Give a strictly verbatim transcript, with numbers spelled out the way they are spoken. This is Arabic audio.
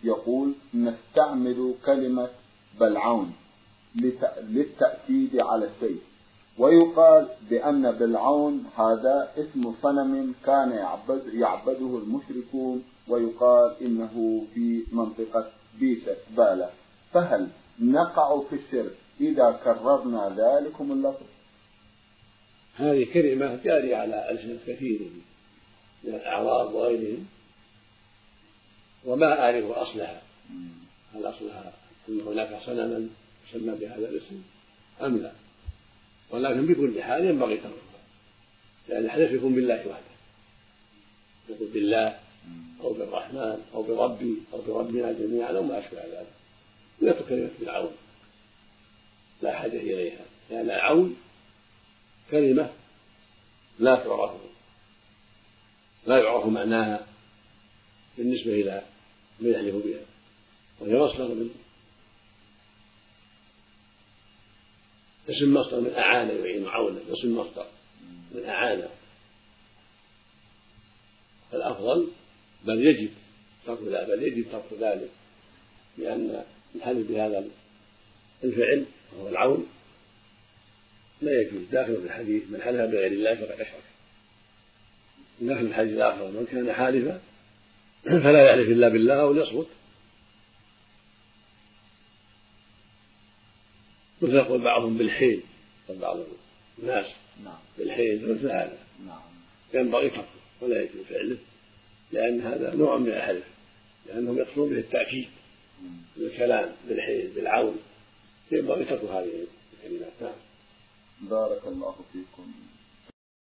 يقول نستعمل كلمة بلعون للتأكيد على الشيء، ويقال بأن بلعون هذا اسم صنم كان يعبد يعبده المشركون، ويقال إنه في منطقة بيشة بالة، فهل نقع في الشرك إذا كررنا ذلكم اللفظ؟ هذه كلمة جارية على ألسنة كثير من الأعراب وغيرهم، وما أعرف أصلها، هل أصلها أن هناك صنما يسمى بهذا الاسم أم لا، ولكن بكل حال ينبغي تركها، لأن الحدث يكون بالله وحده، يقول بالله أو بالرحمن أو بربي أو بربنا جميعا أو ما أشبه ذلك، ويترك كلمة بالعون لا حاجة إليها، لأن العون كلمة لا تعرف لا يعرف معناها بالنسبة إلى من يحلف بها، وهي مصدر من اسم مصدر من أعانة يعين عونا، اسم مصدر من أعانة، الأفضل بل يجب ترك ذلك بل يجب ترك ذلك لأن الحلف بهذا الفعل وهو العون لا يجوز، داخل في الحديث من حلف بغير الله فقد أشرك، داخل الحديث الآخر من كان حالفا فلا يحلف إلا بالله أو ليصمت، مثل يقول بعضهم بالحيل وبعض الناس بالحيل مثل هذا ينبغي تركه ولا يجوز فعله، لأن هذا نوع من الحلف، لأنهم يقصدون به التأكيد بالكلام بالحيل بالعون، ينبغي ترك هذه الكلمات. بارك الله فيكم.